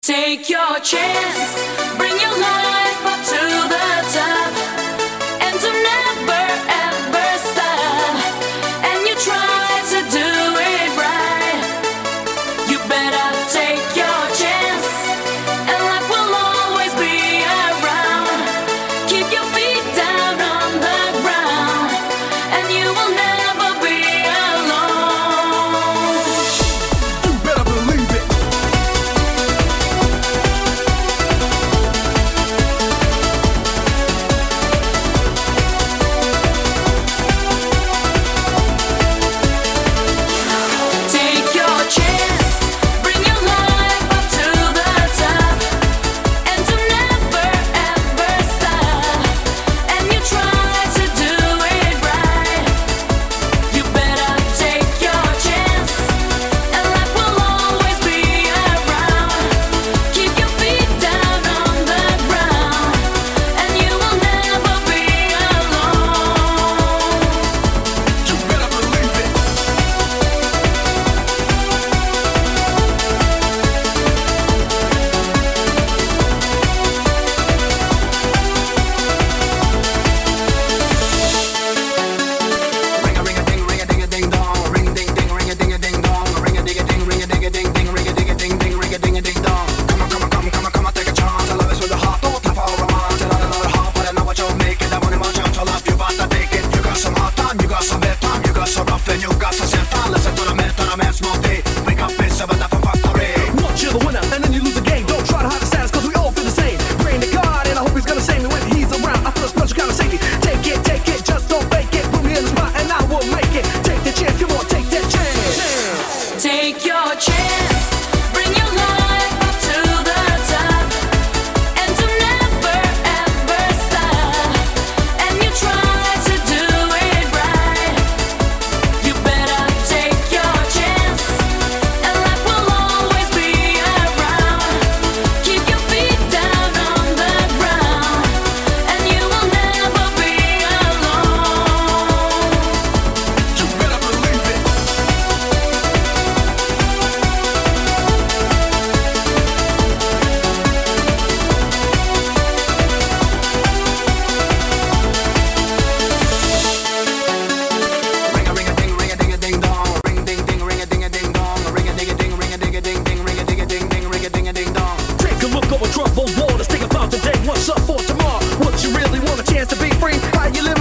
Take your chance, bring your life up to the top, and to never ever stop. And you try to do it right, you better take your chance, and life will always be around. Keep your feet down on the ground, and you will never be alone. You better believe it. Take your chance, bring your life up to the top, and to never ever stop. And you try to do it right, you better take your chance, and life will always be around. Keep your feet down on the ground, and you will never be alone. You better believe it. Ring a ding, ring a ding a ding dong, ring a ding ding, ring a ding a ding dong, ring a ding a ding, ring a ding a ding ding, ring a ding a ding ding, ring a ding a ding dong. Come on, take a chance. I love it with the heart, don't time for romance. And I love it hard, but I know what you'll make it. I want much to love you, but I take it. You got some hard time, you got some bad time, you got some rough and you got some sad time. Listen to the man, small day. Wake up, it's about that for factory. Once you're the winner, and then you lose the game. Don't try to hide the status, cause we all feel the same. Praying to God, and I hope he's gonna save me when he's around. I feel a special kind of safety. Take it, just don't fake it. Put me in the spot, and I will make it. Take the chance, come on, take that chance. Take your chance, bring your life up to the top, and to never ever stop. And you try to do it right, you better take your chance, and life will always be around. Keep your feet down on the ground, and you will never be alone. You better believe it. Ring a ding, ring a ding a ding dong, ring ding ding, ring a ding a ding dong, ring a ding a ding, ring a ding a ding ding, ring a ding a ding ding, ring a ding a ding dong. Take a look over troubled waters, think about today, what's up for tomorrow? What you really want, a chance to be free? How you living?